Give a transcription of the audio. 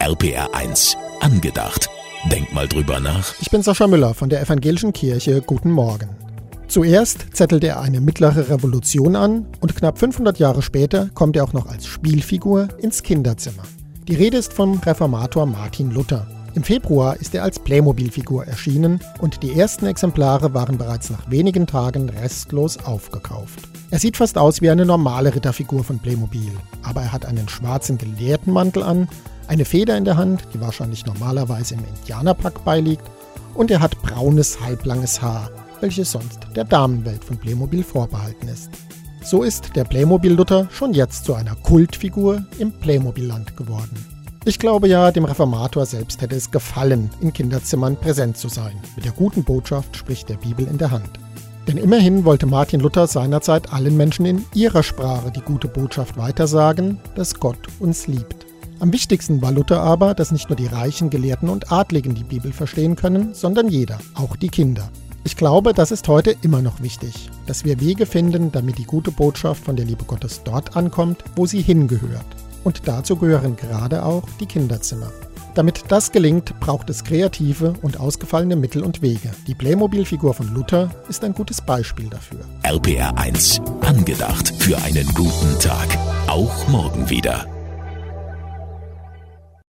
RPR1 angedacht. Denk mal drüber nach. Ich bin Sascha Müller von der Evangelischen Kirche. Guten Morgen. Zuerst zettelte er eine mittlere Revolution an und knapp 500 Jahre später kommt er auch noch als Spielfigur ins Kinderzimmer. Die Rede ist vom Reformator Martin Luther. Im Februar ist er als Playmobil-Figur erschienen und die ersten Exemplare waren bereits nach wenigen Tagen restlos aufgekauft. Er sieht fast aus wie eine normale Ritterfigur von Playmobil, aber er hat einen schwarzen Gelehrtenmantel an, eine Feder in der Hand, die wahrscheinlich normalerweise im Indianerpack beiliegt, und er hat braunes, halblanges Haar, welches sonst der Damenwelt von Playmobil vorbehalten ist. So ist der Playmobil-Luther schon jetzt zu einer Kultfigur im Playmobil-Land geworden. Ich glaube ja, dem Reformator selbst hätte es gefallen, in Kinderzimmern präsent zu sein. Mit der guten Botschaft, sprich der Bibel, in der Hand. Denn immerhin wollte Martin Luther seinerzeit allen Menschen in ihrer Sprache die gute Botschaft weitersagen, dass Gott uns liebt. Am wichtigsten war Luther aber, dass nicht nur die Reichen, Gelehrten und Adligen die Bibel verstehen können, sondern jeder, auch die Kinder. Ich glaube, das ist heute immer noch wichtig, dass wir Wege finden, damit die gute Botschaft von der Liebe Gottes dort ankommt, wo sie hingehört. Und dazu gehören gerade auch die Kinderzimmer. Damit das gelingt, braucht es kreative und ausgefallene Mittel und Wege. Die Playmobil-Figur von Luther ist ein gutes Beispiel dafür. RPR1 angedacht für einen guten Tag. Auch morgen wieder.